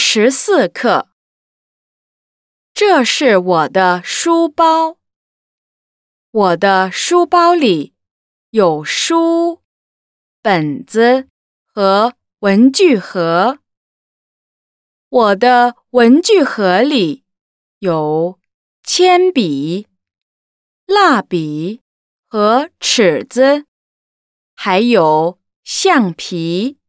14课。这是我的书包。我的书包里有书、本子和文具盒。我的文具盒里有铅笔、蜡笔和尺子，还有橡皮。